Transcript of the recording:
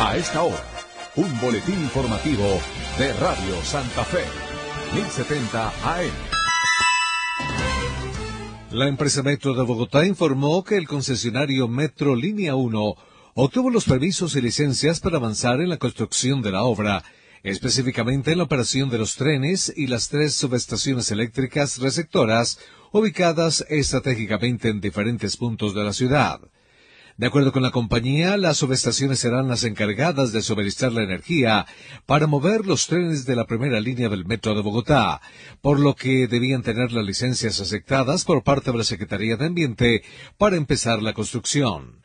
A esta hora, un boletín informativo de Radio Santa Fe, 1070 AM. La empresa Metro de Bogotá informó que el concesionario Metro Línea 1 obtuvo los permisos y licencias para avanzar en la construcción de la obra, específicamente en la operación de los trenes y las 3 subestaciones eléctricas receptoras ubicadas estratégicamente en diferentes puntos de la ciudad. De acuerdo con la compañía, las subestaciones serán las encargadas de suministrar la energía para mover los trenes de la primera línea del Metro de Bogotá, por lo que debían tener las licencias aceptadas por parte de la Secretaría de Ambiente para empezar la construcción.